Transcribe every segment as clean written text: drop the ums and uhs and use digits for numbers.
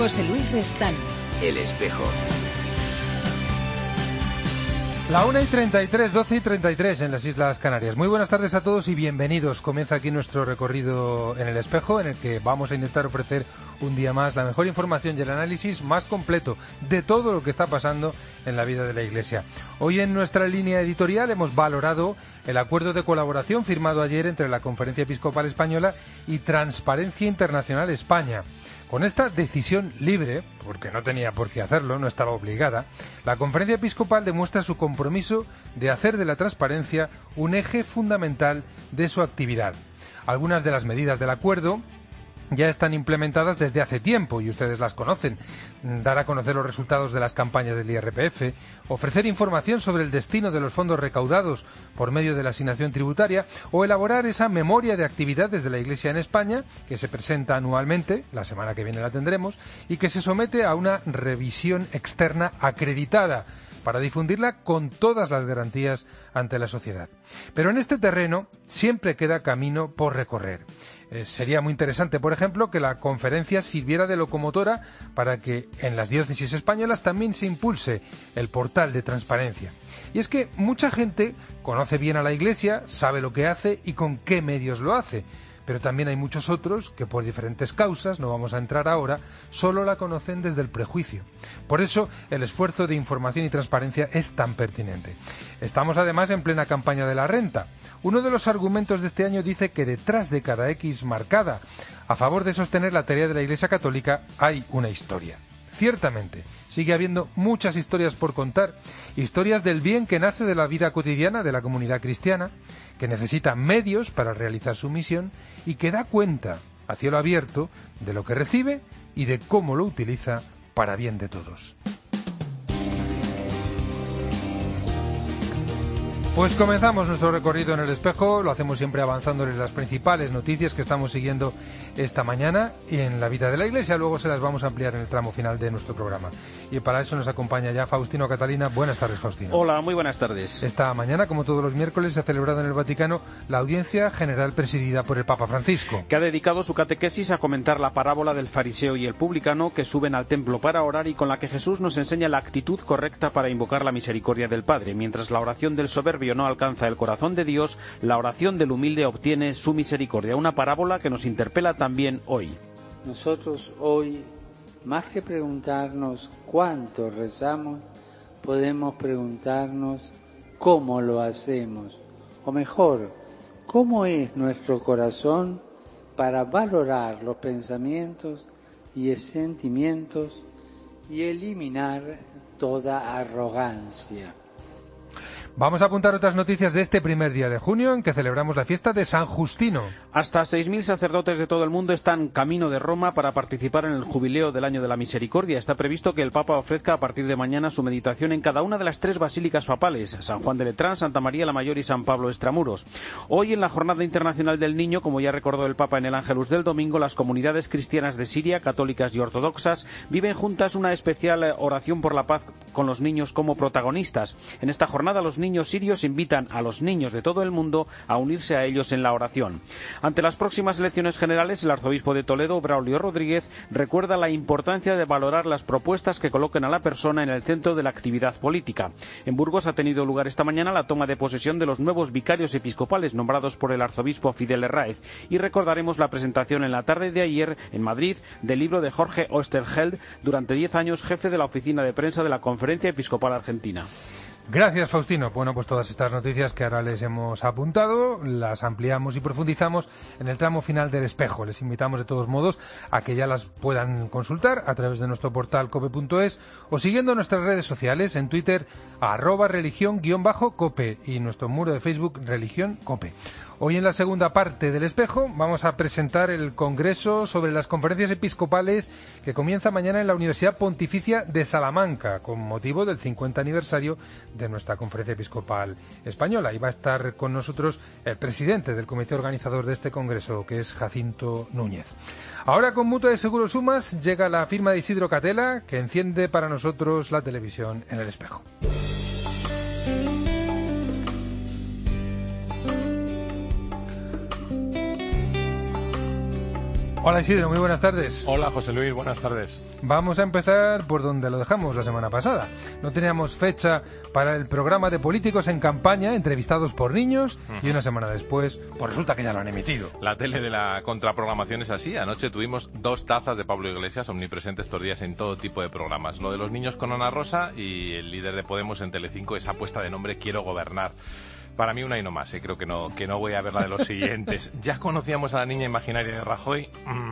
José Luis Restán. El Espejo. La 1:33, 12:33 en las Islas Canarias. Muy buenas tardes a todos y bienvenidos. Comienza aquí nuestro recorrido en El Espejo, en el que vamos a intentar ofrecer un día más la mejor información y el análisis más completo de todo lo que está pasando en la vida de la Iglesia. Hoy en nuestra línea editorial hemos valorado el acuerdo de colaboración firmado ayer entre la Conferencia Episcopal Española y Transparencia Internacional España. Con esta decisión libre, porque no tenía por qué hacerlo, no estaba obligada, la Conferencia Episcopal demuestra su compromiso de hacer de la transparencia un eje fundamental de su actividad. Algunas de las medidas del acuerdo ya están implementadas desde hace tiempo y ustedes las conocen. Dar a conocer los resultados de las campañas del IRPF, ofrecer información sobre el destino de los fondos recaudados por medio de la asignación tributaria o elaborar esa memoria de actividades de la Iglesia en España que se presenta anualmente, la semana que viene la tendremos, y que se somete a una revisión externa acreditada para difundirla con todas las garantías ante la sociedad. Pero en este terreno siempre queda camino por recorrer. Sería muy interesante, por ejemplo, que la conferencia sirviera de locomotora para que en las diócesis españolas también se impulse el portal de transparencia. Y es que mucha gente conoce bien a la Iglesia, sabe lo que hace y con qué medios lo hace. Pero también hay muchos otros que por diferentes causas, no vamos a entrar ahora, solo la conocen desde el prejuicio. Por eso el esfuerzo de información y transparencia es tan pertinente. Estamos además en plena campaña de la renta. Uno de los argumentos de este año dice que detrás de cada X marcada a favor de sostener la tarea de la Iglesia Católica hay una historia. Ciertamente, sigue habiendo muchas historias por contar, historias del bien que nace de la vida cotidiana de la comunidad cristiana, que necesita medios para realizar su misión y que da cuenta, a cielo abierto, de lo que recibe y de cómo lo utiliza para bien de todos. Pues comenzamos nuestro recorrido en El Espejo, lo hacemos siempre avanzándoles las principales noticias que estamos siguiendo esta mañana en la vida de la Iglesia, luego se las vamos a ampliar en el tramo final de nuestro programa. Y para eso nos acompaña ya Faustino Catalina. Buenas tardes, Faustino. Hola, muy buenas tardes. Esta mañana, como todos los miércoles, se ha celebrado en el Vaticano la audiencia general presidida por el Papa Francisco, que ha dedicado su catequesis a comentar la parábola del fariseo y el publicano que suben al templo para orar y con la que Jesús nos enseña la actitud correcta para invocar la misericordia del Padre. Mientras la oración del soberbio no alcanza el corazón de Dios, la oración del humilde obtiene su misericordia. Una parábola que nos interpela también hoy. Nosotros hoy, más que preguntarnos cuánto rezamos, podemos preguntarnos cómo lo hacemos, o mejor, cómo es nuestro corazón para valorar los pensamientos y sentimientos y eliminar toda arrogancia. Vamos a apuntar otras noticias de este primer día de junio en que celebramos la fiesta de San Justino. Hasta 6.000 sacerdotes de todo el mundo están camino de Roma para participar en el jubileo del Año de la Misericordia. Está previsto que el Papa ofrezca a partir de mañana su meditación en cada una de las 3 basílicas papales, San Juan de Letrán, Santa María la Mayor y San Pablo Extramuros. Hoy, en la Jornada Internacional del Niño, como ya recordó el Papa en el Ángelus del domingo, las comunidades cristianas de Siria, católicas y ortodoxas, viven juntas una especial oración por la paz con los niños como protagonistas. En esta jornada los niños sirios invitan a los niños de todo el mundo a unirse a ellos en la oración. Ante las próximas elecciones generales, el arzobispo de Toledo, Braulio Rodríguez, recuerda la importancia de valorar las propuestas que coloquen a la persona en el centro de la actividad política. En Burgos ha tenido lugar esta mañana la toma de posesión de los nuevos vicarios episcopales nombrados por el arzobispo Fidel Herráez y recordaremos la presentación en la tarde de ayer en Madrid del libro de Jorge Oesterheld, durante 10 años jefe de la oficina de prensa de la Conferencia Episcopal Argentina. Gracias, Faustino. Bueno, pues todas estas noticias que ahora les hemos apuntado las ampliamos y profundizamos en el tramo final del Espejo. Les invitamos de todos modos a que ya las puedan consultar a través de nuestro portal cope.es o siguiendo nuestras redes sociales en Twitter @religión_cope y nuestro muro de Facebook Religión Cope. Hoy en la segunda parte del Espejo vamos a presentar el Congreso sobre las Conferencias Episcopales que comienza mañana en la Universidad Pontificia de Salamanca con motivo del 50 aniversario de nuestra Conferencia Episcopal Española. Y va a estar con nosotros el presidente del comité organizador de este Congreso, que es Jacinto Núñez. Ahora con Mutua de Seguros Sumas llega la firma de Isidro Catela que enciende para nosotros la televisión en el Espejo. Hola Isidro, muy buenas tardes. Hola José Luis, buenas tardes. Vamos a empezar por donde lo dejamos la semana pasada. No teníamos fecha para el programa de políticos en campaña, entrevistados por niños, y una semana después, pues resulta que ya lo han emitido. La tele de la contraprogramación es así. Anoche tuvimos 2 tazas de Pablo Iglesias omnipresentes estos días en todo tipo de programas. Lo de los niños con Ana Rosa y el líder de Podemos en Telecinco, esa apuesta de nombre Quiero Gobernar. Para mí una y no más, creo que no voy a ver la de los siguientes. Ya conocíamos a la niña imaginaria de Rajoy.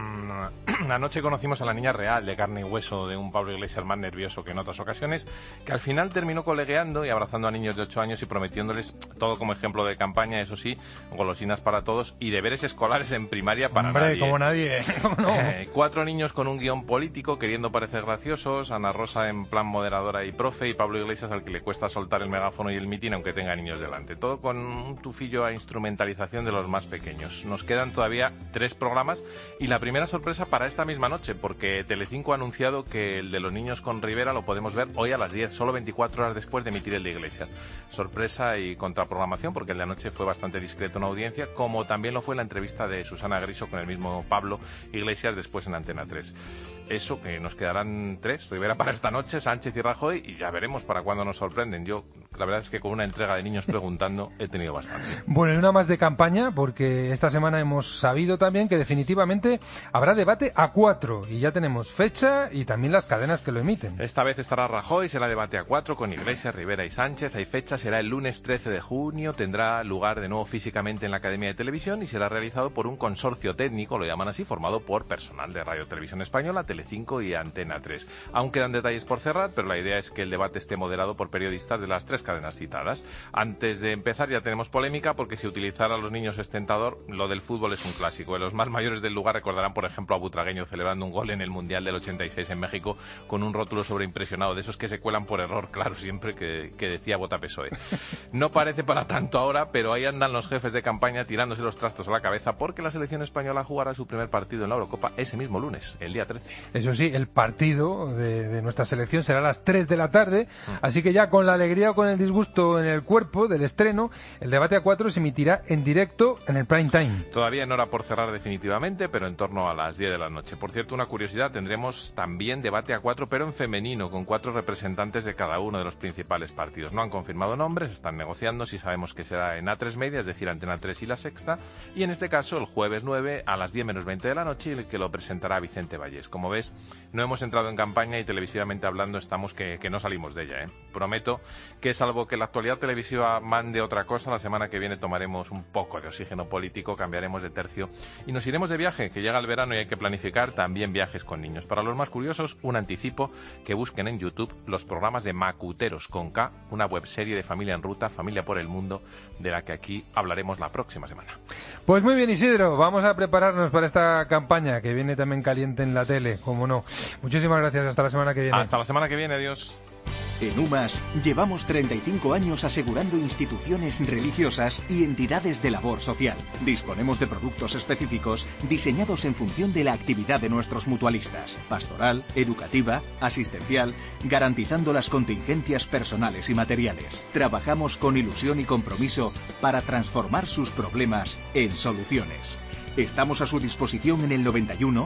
Anoche conocimos a la niña real, de carne y hueso, de un Pablo Iglesias más nervioso que en otras ocasiones, que al final terminó colegueando y abrazando a niños de 8 años y prometiéndoles todo como ejemplo de campaña, eso sí, golosinas para todos y deberes escolares en primaria para nadie. Como nadie. ¿No? 4 niños con un guión político queriendo parecer graciosos, Ana Rosa en plan moderadora y profe, y Pablo Iglesias al que le cuesta soltar el megáfono y el mitin aunque tenga niños delante. Todo con un tufillo a instrumentalización de los más pequeños. Nos quedan todavía 3 programas y la primera sorpresa para esta misma noche, porque Telecinco ha anunciado que el de los niños con Rivera lo podemos ver hoy a las 10, solo 24 horas después de emitir el de Iglesias. Sorpresa y contraprogramación, porque el de anoche fue bastante discreto en audiencia, como también lo fue la entrevista de Susana Griso con el mismo Pablo Iglesias después en Antena 3. Eso, que nos quedarán 3, Rivera para esta noche, Sánchez y Rajoy, y ya veremos para cuándo nos sorprenden. Yo, la verdad es que con una entrega de niños preguntando he tenido bastante. Bueno, y una más de campaña, porque esta semana hemos sabido también que definitivamente habrá debate a 4, y ya tenemos fecha y también las cadenas que lo emiten. Esta vez estará Rajoy, será debate a 4 con Iglesias, Rivera y Sánchez. Hay fecha, será el lunes 13 de junio, tendrá lugar de nuevo físicamente en la Academia de Televisión y será realizado por un consorcio técnico, lo llaman así, formado por personal de Radio Televisión Española, Telecinco y Antena 3. Aún quedan detalles por cerrar, pero la idea es que el debate esté moderado por periodistas de las 3 cadenas citadas. Antes de empezar ya tenemos polémica, porque si utilizar a los niños es tentador, lo del fútbol es un clásico. Los más mayores del lugar recordarán, por ejemplo, a Butragueño celebrando un gol en el Mundial del 86 en México con un rótulo sobreimpresionado, de esos que se cuelan por error, claro, siempre que decía Vota PSOE. No parece para tanto ahora, pero ahí andan los jefes de campaña tirándose los trastos a la cabeza, porque la selección española jugará su primer partido en la Eurocopa ese mismo lunes, el día 13. Eso sí, el partido de nuestra selección será a las 3 de la tarde, así que ya con la alegría o con el disgusto en el cuerpo del estreno, el debate a 4 se emitirá en directo en el prime time. Todavía en hora por cerrar definitivamente, pero en torno a las 10 de la noche. Por cierto, una curiosidad, tendremos también debate a 4, pero en femenino, con 4 representantes de cada uno de los principales partidos. No han confirmado nombres, están negociando, sí sabemos que será en A3 Media, es decir, Antena 3 y La Sexta, y en este caso el jueves 9 a las 10 menos 20 de la noche, y el que lo presentará Vicente Vallés. Como ves, no hemos entrado en campaña y televisivamente hablando estamos que no salimos de ella, ¿eh? Prometo que, salvo que la actualidad televisiva mande otra cosa, la semana que viene tomaremos un poco de oxígeno político, cambiaremos de tercio y nos iremos de viaje, que llega el verano y hay que planificar también viajes con niños. Para los más curiosos, un anticipo, que busquen en YouTube los programas de Macuteros con K, una webserie de familia en ruta, familia por el mundo, de la que aquí hablaremos la próxima semana. Pues muy bien, Isidro, vamos a prepararnos para esta campaña que viene también caliente en la tele, como no. Muchísimas gracias, hasta la semana que viene. Hasta la semana que viene, adiós. En UMAS llevamos 35 años asegurando instituciones religiosas y entidades de labor social. Disponemos de productos específicos diseñados en función de la actividad de nuestros mutualistas: pastoral, educativa, asistencial, garantizando las contingencias personales y materiales. Trabajamos con ilusión y compromiso para transformar sus problemas en soluciones. Estamos a su disposición en el 91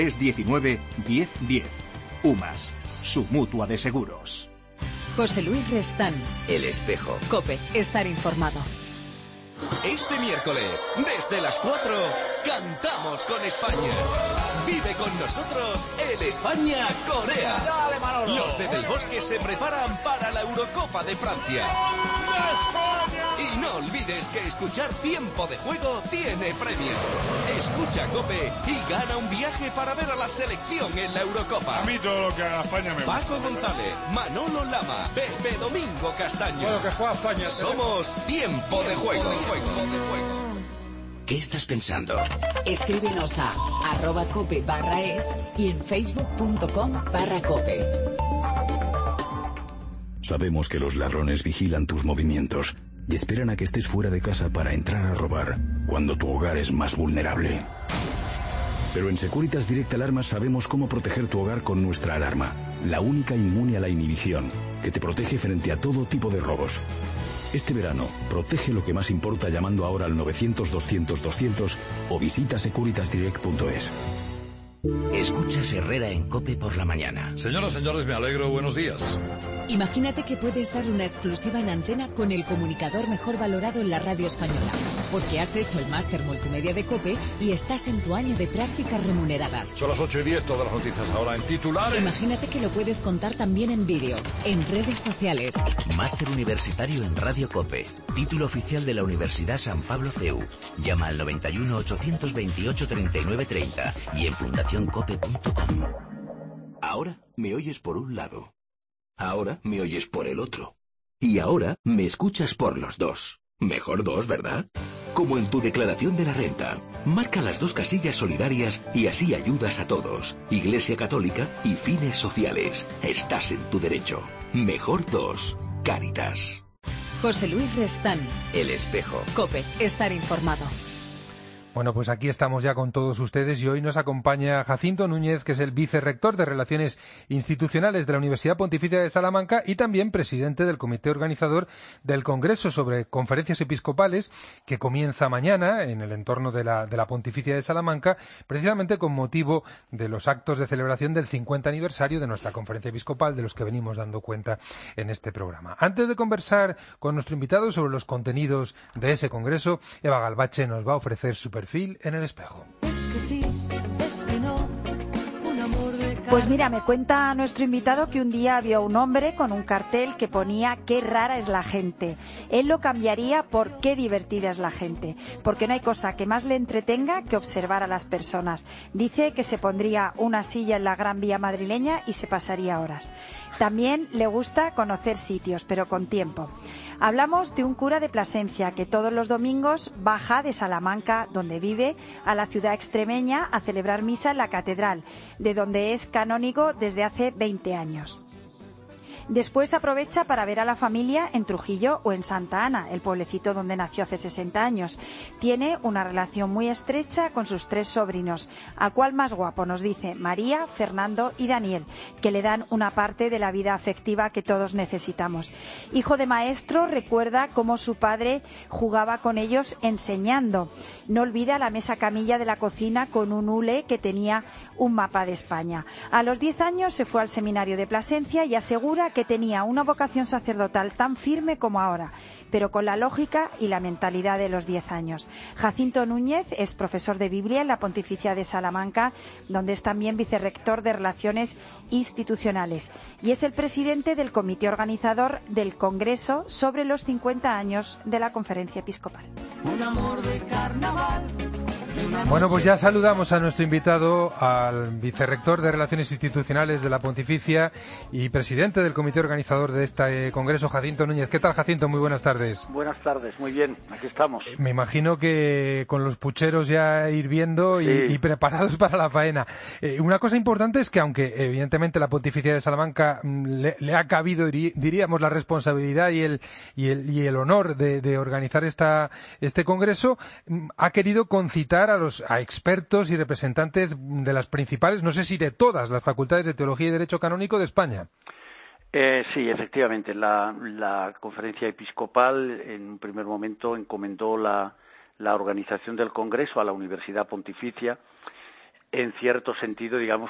319 1010. UMAS, su mutua de seguros. José Luis Restán. El Espejo. COPE. Estar informado. Este miércoles, desde las 4, cantamos con España. Vive con nosotros el España-Corea. Dale, Manolo. Los de Del Bosque se preparan para la Eurocopa de Francia. Y no olvides que escuchar Tiempo de Juego tiene premio. Escucha COPE y gana un viaje para ver a la selección en la Eurocopa. A mí todo lo que haga España me gusta. Paco González, Manolo Lama, Pepe Domingo Castaño. Bueno, que juega España. Somos Tiempo de Juego. ¿Qué estás pensando? Escríbenos a @cope/es y en facebook.com/cope. Sabemos que los ladrones vigilan tus movimientos y esperan a que estés fuera de casa para entrar a robar cuando tu hogar es más vulnerable. Pero en Securitas Direct Alarmas sabemos cómo proteger tu hogar con nuestra alarma, la única inmune a la inhibición, que te protege frente a todo tipo de robos. Este verano, protege lo que más importa llamando ahora al 900 200 200 o visita securitasdirect.es. Escuchas Herrera en COPE por la mañana. Señoras, señores, me alegro. Buenos días. Imagínate que puedes dar una exclusiva en antena con el comunicador mejor valorado en la radio española. Porque has hecho el máster multimedia de COPE y estás en tu año de prácticas remuneradas. Son las 8:10, todas las noticias ahora en titulares. Imagínate que lo puedes contar también en vídeo, en redes sociales. Máster universitario en Radio COPE. Título oficial de la Universidad San Pablo CEU. Llama al 91 828 39 30 y en fundacioncope.com. Ahora me oyes por un lado. Ahora me oyes por el otro. Y ahora me escuchas por los dos. Mejor dos, ¿verdad? Como en tu declaración de la renta. Marca las 2 casillas solidarias y así ayudas a todos. Iglesia Católica y fines sociales. Estás en tu derecho. Mejor dos. Cáritas. José Luis Restán. El Espejo. COPE. Estar informado. Bueno, pues aquí estamos ya con todos ustedes y hoy nos acompaña Jacinto Núñez, que es el vicerrector de Relaciones Institucionales de la Universidad Pontificia de Salamanca y también presidente del comité organizador del Congreso sobre Conferencias Episcopales, que comienza mañana en el entorno de la Pontificia de Salamanca, precisamente con motivo de los actos de celebración del 50 aniversario de nuestra Conferencia Episcopal, de los que venimos dando cuenta en este programa. Antes de conversar con nuestro invitado sobre los contenidos de ese congreso, Eva Galvache nos va a ofrecer su perfil en el espejo. Es que sí, es que no, un amor de Pues mira, me cuenta nuestro invitado que un día vio a un hombre con un cartel que ponía "qué rara es la gente". Él lo cambiaría por "qué divertida es la gente", porque no hay cosa que más le entretenga que observar a las personas. Dice que se pondría una silla en la Gran Vía madrileña y se pasaría horas. También le gusta conocer sitios, pero con tiempo. Hablamos de un cura de Plasencia que todos los domingos baja de Salamanca, donde vive, a la ciudad extremeña a celebrar misa en la catedral, de donde es canónigo desde hace 20 años. Después aprovecha para ver a la familia en Trujillo o en Santa Ana, el pueblecito donde nació hace 60 años. Tiene una relación muy estrecha con sus 3 sobrinos. ¿A cuál más guapo? Nos dice María, Fernando y Daniel, que le dan una parte de la vida afectiva que todos necesitamos. Hijo de maestro, recuerda cómo su padre jugaba con ellos enseñando. No olvida la mesa camilla de la cocina con un hule que tenía un mapa de España. A los 10 años se fue al seminario de Plasencia y asegura que tenía una vocación sacerdotal tan firme como ahora, pero con la lógica y la mentalidad de los 10 años. Jacinto Núñez es profesor de Biblia en la Pontificia de Salamanca, donde es también vicerrector de Relaciones Institucionales, y es el presidente del comité organizador del Congreso sobre los 50 años de la Conferencia Episcopal. Un amor de carnaval. Bueno, pues ya saludamos a nuestro invitado, al vicerrector de Relaciones Institucionales de la Pontificia y presidente del comité organizador de este congreso, Jacinto Núñez. ¿Qué tal, Jacinto? Muy buenas tardes. Buenas tardes, muy bien, aquí estamos. Me imagino que con los pucheros ya hirviendo y preparados para la faena. Una cosa importante es que, aunque evidentemente la Pontificia de Salamanca le ha cabido, diríamos, la responsabilidad y el honor de organizar este congreso, ha querido concitar a expertos y representantes de las principales, no sé si de todas las facultades de Teología y Derecho Canónico de España. Sí, efectivamente. La Conferencia Episcopal en un primer momento encomendó la organización del Congreso a la Universidad Pontificia, en cierto sentido, digamos,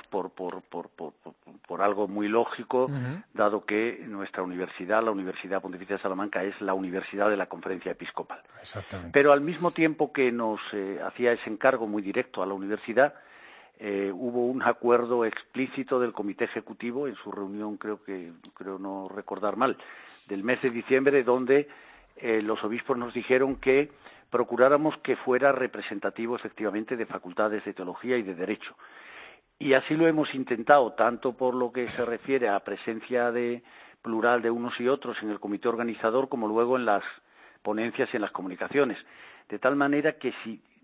por algo muy lógico, dado que nuestra universidad, la Universidad Pontificia de Salamanca, es la universidad de la Conferencia Episcopal. Exactamente. Pero al mismo tiempo que nos hacía ese encargo muy directo a la universidad, hubo un acuerdo explícito del Comité Ejecutivo en su reunión, creo no recordar mal, del mes de diciembre, donde los obispos nos dijeron que procuráramos que fuera representativo efectivamente de facultades de teología y de derecho. Y así lo hemos intentado, tanto por lo que se refiere a presencia plural de unos y otros en el comité organizador, como luego en las ponencias y en las comunicaciones. De tal manera que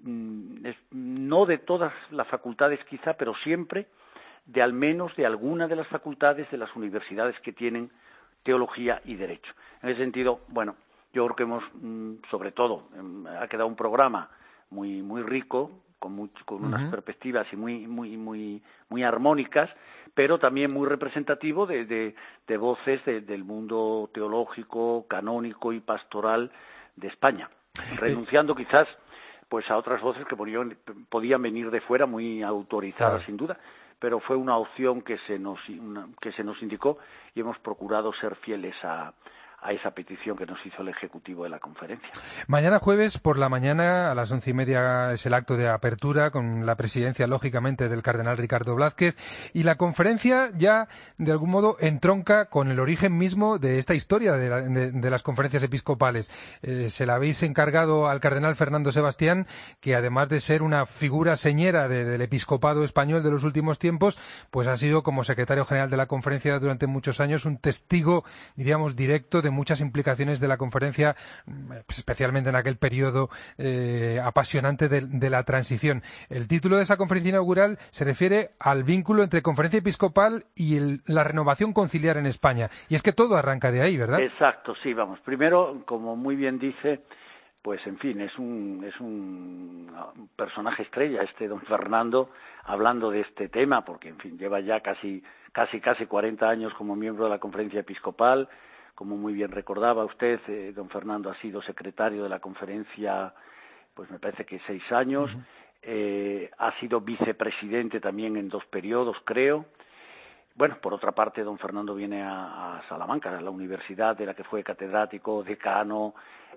no de todas las facultades quizá, pero siempre de al menos de alguna de las facultades de las universidades que tienen teología y derecho. En ese sentido, bueno, yo creo que hemos, sobre todo, ha quedado un programa muy rico, con unas perspectivas y muy armónicas, pero también muy representativo de voces del mundo teológico, canónico y pastoral de España, renunciando quizás pues a otras voces que podían venir de fuera, muy autorizadas sin duda, pero fue una opción que se nos indicó y hemos procurado ser fieles a esa petición que nos hizo el Ejecutivo de la conferencia. Mañana jueves por la mañana a las 11:30 es el acto de apertura con la presidencia, lógicamente, del cardenal Ricardo Blázquez, y la conferencia ya de algún modo entronca con el origen mismo de esta historia de las conferencias episcopales. Se la habéis encargado al cardenal Fernando Sebastián, que además de ser una figura señera del episcopado español de los últimos tiempos, pues ha sido como secretario general de la conferencia durante muchos años un testigo, diríamos, directo de muchas implicaciones de la conferencia, especialmente en aquel periodo apasionante de la transición. El título de esa conferencia inaugural se refiere al vínculo entre conferencia episcopal y la renovación conciliar en España. Y es que todo arranca de ahí, ¿verdad? Exacto, sí, vamos. Primero, como muy bien dice, pues en fin, es un personaje estrella don Fernando, hablando de este tema, porque en fin, lleva ya casi 40 años como miembro de la conferencia episcopal. Como muy bien recordaba usted, don Fernando ha sido secretario de la conferencia, pues me parece que 6 años, ha sido vicepresidente también en 2 periodos, creo. Bueno, por otra parte, don Fernando viene a Salamanca, a la universidad de la que fue catedrático, decano,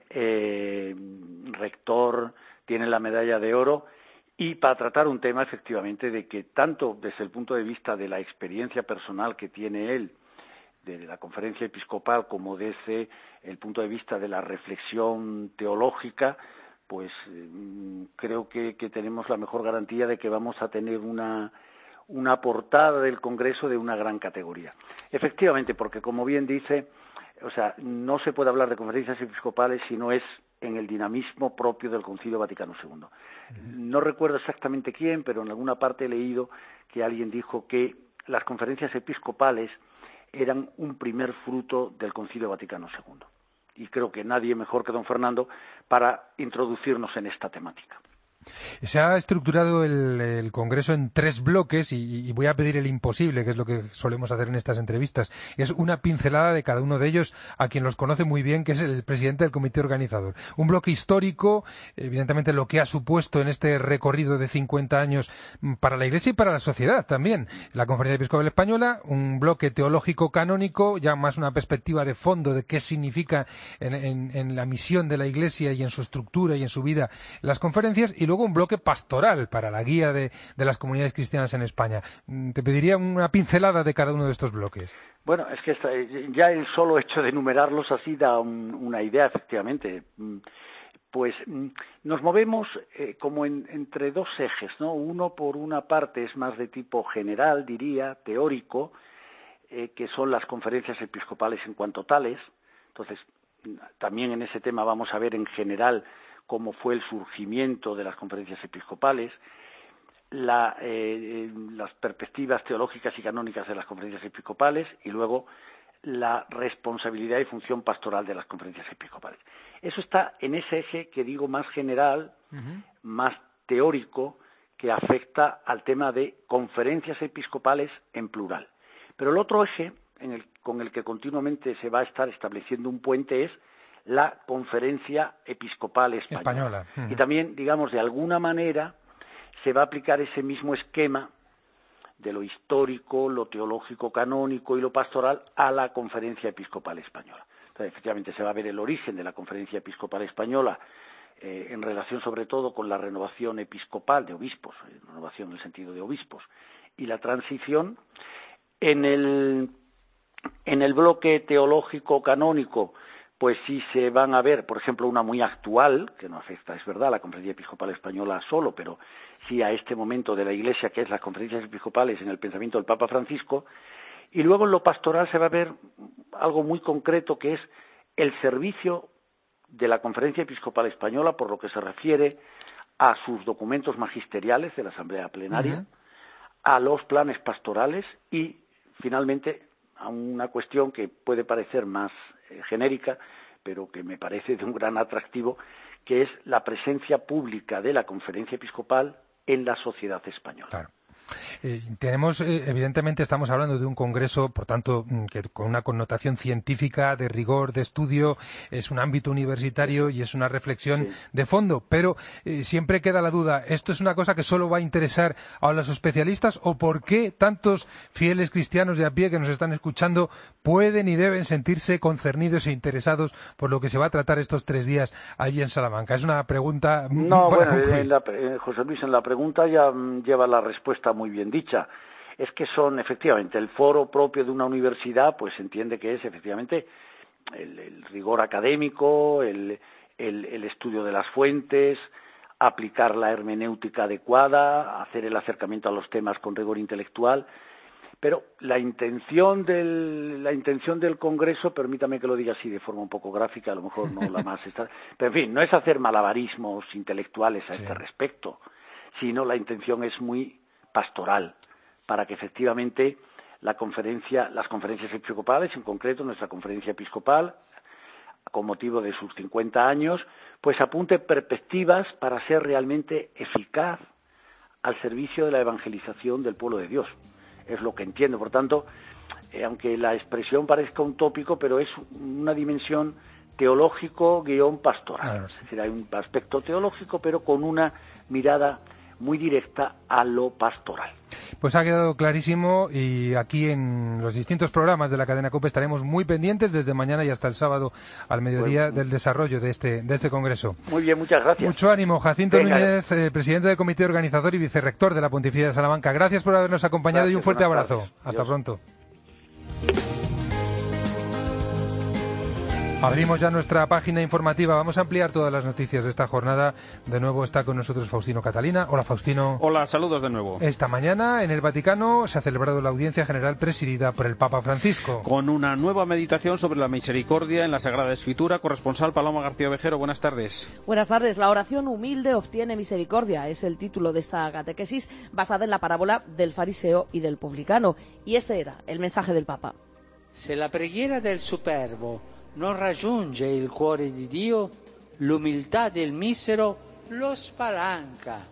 rector, tiene la medalla de oro, y para tratar un tema efectivamente de que tanto desde el punto de vista de la experiencia personal que tiene él, de la conferencia episcopal, como desde el punto de vista de la reflexión teológica, pues creo que tenemos la mejor garantía de que vamos a tener una portada del Congreso de una gran categoría. Efectivamente, porque como bien dice, o sea, no se puede hablar de conferencias episcopales si no es en el dinamismo propio del Concilio Vaticano II. No recuerdo exactamente quién, pero en alguna parte he leído que alguien dijo que las conferencias episcopales eran un primer fruto del Concilio Vaticano II. Y creo que nadie mejor que don Fernando para introducirnos en esta temática. Se ha estructurado el Congreso en 3 bloques y voy a pedir el imposible, que es lo que solemos hacer en estas entrevistas. Es una pincelada de cada uno de ellos a quien los conoce muy bien, que es el presidente del comité organizador. Un bloque histórico, evidentemente lo que ha supuesto en este recorrido de 50 años para la Iglesia y para la sociedad también. La Conferencia Episcopal Española, un bloque teológico canónico, ya más una perspectiva de fondo de qué significa en la misión de la Iglesia y en su estructura y en su vida las conferencias, y luego un bloque pastoral para la guía de las comunidades cristianas en España. Te pediría una pincelada de cada uno de estos bloques. Bueno, es que ya el solo hecho de enumerarlos así da una idea, efectivamente. Pues nos movemos como entre 2 ejes, ¿no? Uno, por una parte, es más de tipo general, diría, teórico, que son las conferencias episcopales en cuanto tales. Entonces, también en ese tema vamos a ver en general cómo fue el surgimiento de las conferencias episcopales, las perspectivas teológicas y canónicas de las conferencias episcopales y luego la responsabilidad y función pastoral de las conferencias episcopales. Eso está en ese eje que digo más general, más teórico, que afecta al tema de conferencias episcopales en plural. Pero el otro eje con el que continuamente se va a estar estableciendo un puente es la Conferencia Episcopal Española. Y también, digamos, de alguna manera se va a aplicar ese mismo esquema de lo histórico, lo teológico canónico y lo pastoral a la Conferencia Episcopal Española. Entonces, efectivamente, se va a ver el origen de la Conferencia Episcopal Española en relación sobre todo con la renovación episcopal de obispos, renovación en el sentido de obispos, y la transición. En el bloque teológico canónico, pues sí se van a ver, por ejemplo, una muy actual, que no afecta, es verdad, a la Conferencia Episcopal Española solo, pero sí a este momento de la Iglesia, que es las conferencias episcopales en el pensamiento del Papa Francisco, y luego en lo pastoral se va a ver algo muy concreto, que es el servicio de la Conferencia Episcopal Española por lo que se refiere a sus documentos magisteriales de la Asamblea Plenaria, a los planes pastorales y, finalmente, a una cuestión que puede parecer más genérica, pero que me parece de un gran atractivo, que es la presencia pública de la Conferencia Episcopal en la sociedad española. Claro. Evidentemente estamos hablando de un congreso, por tanto, que con una connotación científica, de rigor, de estudio, es un ámbito universitario y es una reflexión de fondo, pero siempre queda la duda, ¿esto es una cosa que solo va a interesar a los especialistas o por qué tantos fieles cristianos de a pie que nos están escuchando pueden y deben sentirse concernidos e interesados por lo que se va a tratar estos 3 días allí en Salamanca? Es una pregunta... José Luis, en la pregunta ya lleva la respuesta muy bien dicha. Es que son, efectivamente, el foro propio de una universidad, pues se entiende que es, efectivamente, el rigor académico, el estudio de las fuentes, aplicar la hermenéutica adecuada, hacer el acercamiento a los temas con rigor intelectual. Pero la intención del Congreso, permítame que lo diga así de forma un poco gráfica, a lo mejor no la más... pero en fin, no es hacer malabarismos intelectuales a este respecto, sino la intención es muy pastoral, para que efectivamente las conferencias episcopales, en concreto nuestra conferencia episcopal, con motivo de sus 50 años, pues apunte perspectivas para ser realmente eficaz al servicio de la evangelización del pueblo de Dios. Es lo que entiendo. Por tanto, aunque la expresión parezca un tópico, pero es una dimensión teológico-pastoral. Claro, sí. Es decir, hay un aspecto teológico, pero con una mirada muy directa a lo pastoral. Pues ha quedado clarísimo y aquí en los distintos programas de la cadena COPE estaremos muy pendientes desde mañana y hasta el sábado al mediodía del desarrollo de este congreso. Muy bien, muchas gracias. Mucho ánimo. Jacinto Núñez, presidente del comité organizador y vicerrector de la Pontificia de Salamanca. Gracias por habernos acompañado y un fuerte abrazo. Hasta pronto. Abrimos ya nuestra página informativa. Vamos a ampliar todas las noticias de esta jornada. De nuevo está con nosotros Faustino Catalina. Hola, Faustino. Hola, saludos de nuevo. Esta mañana en el Vaticano se ha celebrado la audiencia general presidida por el Papa Francisco. Con una nueva meditación sobre la misericordia en la Sagrada Escritura. Corresponsal Paloma García Ovejero, buenas tardes. Buenas tardes. La oración humilde obtiene misericordia. Es el título de esta catequesis basada en la parábola del fariseo y del publicano. Y este era el mensaje del Papa. Se la preghiera del superbo non raggiunge il cuore di Dio, l'umiltà del misero lo spalanca.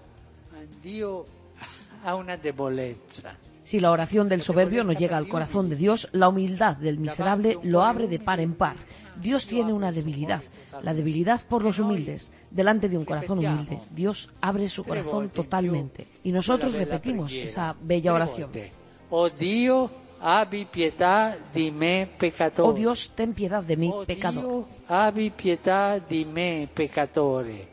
Dio ha una debolezza. Si la oración del soberbio no llega al corazón de Dios, la humildad del miserable lo abre de par en par. Dios tiene una debilidad, la debilidad por los humildes. Delante de un corazón humilde, Dios abre su corazón totalmente. Y nosotros repetimos esa bella oración. Oh Dio, abbi pietà di me peccatore. Oh Dios, ten piedad de mí, pecador. Oh Dio, abbi pietà di me peccatore.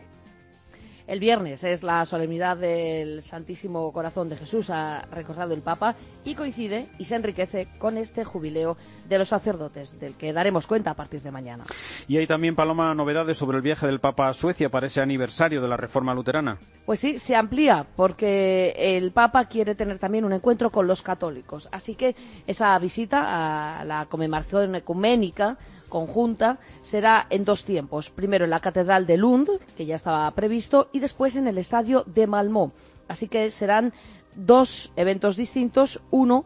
El viernes es la solemnidad del Santísimo Corazón de Jesús, ha recordado el Papa, y coincide y se enriquece con este jubileo de los sacerdotes, del que daremos cuenta a partir de mañana. Y hay también, Paloma, novedades sobre el viaje del Papa a Suecia para ese aniversario de la Reforma Luterana. Pues sí, se amplía, porque el Papa quiere tener también un encuentro con los católicos. Así que esa visita a la conmemoración ecuménica conjunta será en 2 tiempos. Primero en la Catedral de Lund, que ya estaba previsto, y después en el Estadio de Malmö. Así que serán 2 eventos distintos, uno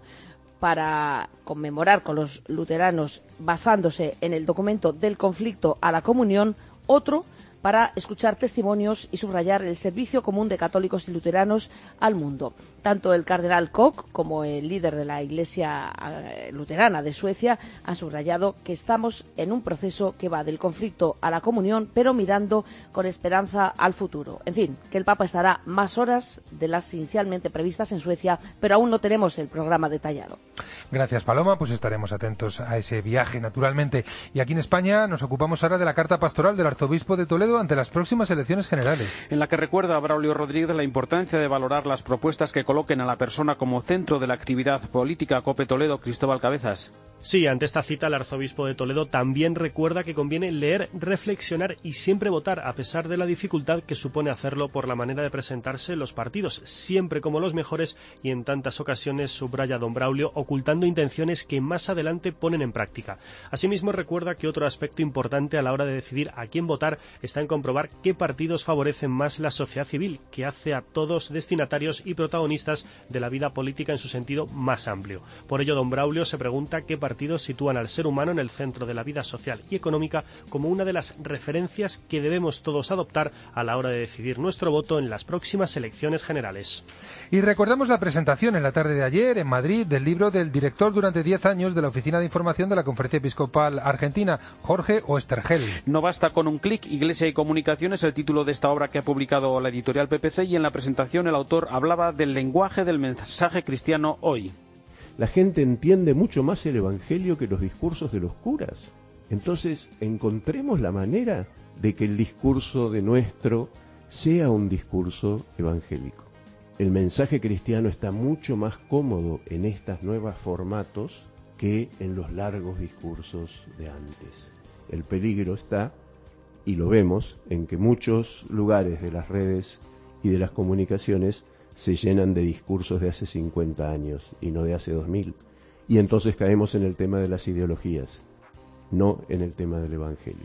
para conmemorar con los luteranos basándose en el documento del conflicto a la comunión, otro para escuchar testimonios y subrayar el servicio común de católicos y luteranos al mundo. Tanto el cardenal Koch como el líder de la Iglesia luterana de Suecia han subrayado que estamos en un proceso que va del conflicto a la comunión, pero mirando con esperanza al futuro. En fin, que el Papa estará más horas de las inicialmente previstas en Suecia, pero aún no tenemos el programa detallado. Gracias, Paloma. Pues estaremos atentos a ese viaje, naturalmente. Y aquí en España nos ocupamos ahora de la carta pastoral del arzobispo de Toledo ante las próximas elecciones generales. En la que recuerda a Braulio Rodríguez la importancia de valorar las propuestas que coloquen a la persona como centro de la actividad política. COPE Toledo, Cristóbal Cabezas. Sí, ante esta cita el arzobispo de Toledo también recuerda que conviene leer, reflexionar y siempre votar, a pesar de la dificultad que supone hacerlo por la manera de presentarse los partidos, siempre como los mejores, y en tantas ocasiones, subraya don Braulio, ocultando intenciones que más adelante ponen en práctica. Asimismo, recuerda que otro aspecto importante a la hora de decidir a quién votar está en comprobar qué partidos favorecen más la sociedad civil, que hace a todos destinatarios y protagonistas de la vida política en su sentido más amplio. Por ello, don Braulio se pregunta qué partidos partidos sitúan al ser humano en el centro de la vida social y económica como una de las referencias que debemos todos adoptar a la hora de decidir nuestro voto en las próximas elecciones generales. Y recordamos la presentación en la tarde de ayer en Madrid del libro del director durante 10 años de la Oficina de Información de la Conferencia Episcopal Argentina, Jorge Oestergel. No basta con un clic, Iglesia y Comunicación es el título de esta obra que ha publicado la editorial PPC, y en la presentación el autor hablaba del lenguaje del mensaje cristiano hoy. La gente entiende mucho más el Evangelio que los discursos de los curas. Entonces, encontremos la manera de que el discurso de nuestro sea un discurso evangélico. El mensaje cristiano está mucho más cómodo en estos nuevos formatos que en los largos discursos de antes. El peligro está, y lo vemos, en que muchos lugares de las redes y de las comunicaciones se llenan de discursos de hace 50 años y no de hace 2000. Y entonces caemos en el tema de las ideologías, no en el tema del Evangelio.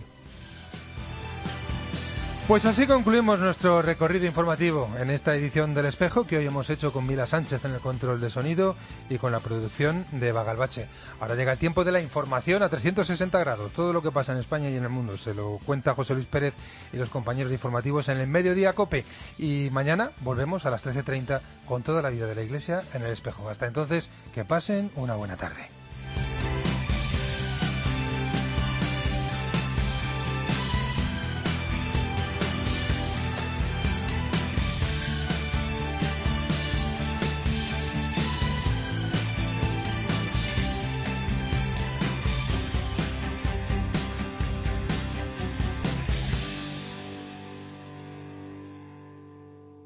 Pues así concluimos nuestro recorrido informativo en esta edición del Espejo, que hoy hemos hecho con Mila Sánchez en el control de sonido y con la producción de Eva Galvache. Ahora llega el tiempo de la información a 360 grados. Todo lo que pasa en España y en el mundo se lo cuenta José Luis Pérez y los compañeros informativos en el Mediodía COPE. Y mañana volvemos a las 13:30 con toda la vida de la Iglesia en el Espejo. Hasta entonces, que pasen una buena tarde.